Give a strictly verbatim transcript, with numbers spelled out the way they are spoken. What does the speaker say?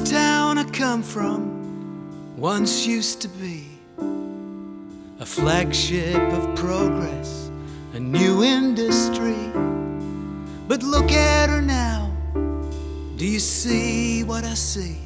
town I come from once used to be a flagship of progress, a new industry. But look at her now, do you see what I see?